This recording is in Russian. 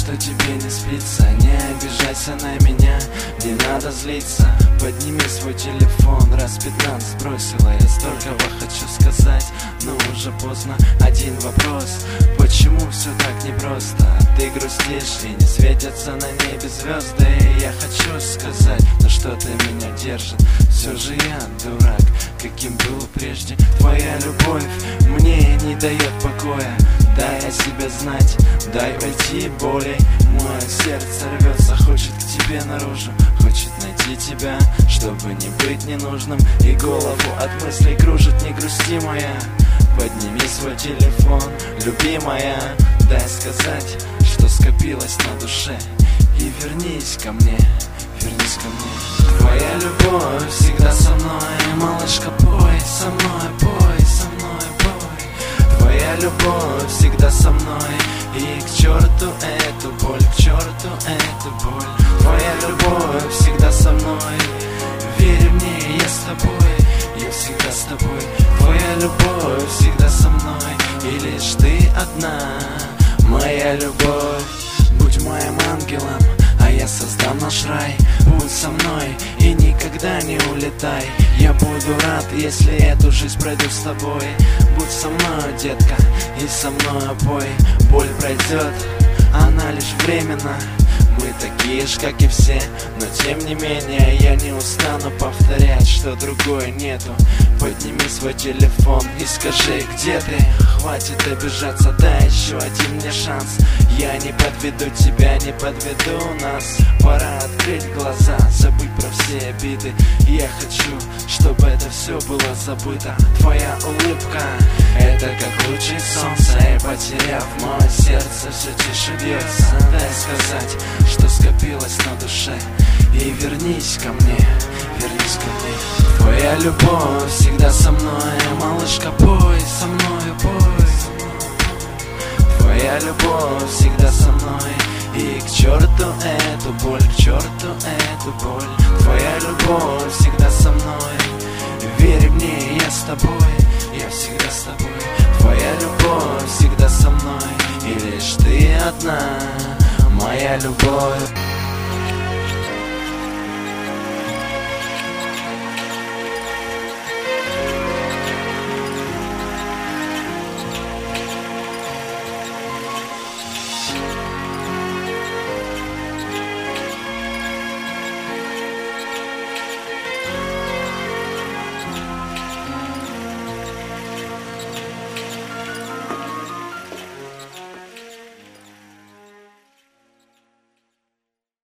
что тебе не спится. Не обижайся на меня, не надо злиться. Подними свой телефон, раз 15 бросила. Я столького хочу сказать, но уже поздно. Один вопрос: почему все так непросто? Ты грустишь и не светятся на небе звезды. Я хочу сказать, но что-то меня держит. Все же я дурак, каким был прежде. Твоя любовь мне не дает покоя. Дай о себе знать, дай войти болей. Мое сердце рвется, хочет к тебе наружу, хочет найти тебя, чтобы не быть ненужным. И голову от мыслей кружит, не грусти моя. Подними свой телефон, любимая. Дай сказать, что скопилось на душе. И вернись ко мне, вернись ко мне. Твоя любовь всегда со мной. Малышка, пой со мной, пой со мной, пой. Твоя любовь всегда со мной. И к черту эту боль, к черту эту боль. Твоя любовь всегда со мной. Верь мне, я с тобой, я всегда с тобой. Твоя любовь всегда со мной. И лишь ты одна, моя любовь. Будь моим ангелом, а я создам наш рай. Будь со мной и никогда не улетай. Я буду рад, если эту жизнь пройду с тобой. Будь со мной, детка, и со мной пой. Боль пройдет, она лишь временно. Мы такие же, как и все, но тем не менее я не устану повторять, что другое нету. Подними свой телефон и скажи, где ты. Хватит обижаться, дай еще один мне шанс. Я не подведу тебя, не подведу нас. Пора открыть глаза, забыть про все обиды. Я хочу, чтобы это все было забыто. Твоя улыбка — это как лучи солнца. И потеряв мое сердце, все тише бьется. Дай сказать, что скопилось на душе. И вернись ко мне, вернись ко мне. Твоя любовь всегда со мной. Малышка, пой со мной, пой. Твоя любовь всегда со мной. И к черту эту боль, к черту эту боль. Твоя любовь всегда со мной. Верь мне, я с тобой, я всегда с тобой. Твоя любовь всегда со мной. И лишь ты одна, моя любовь.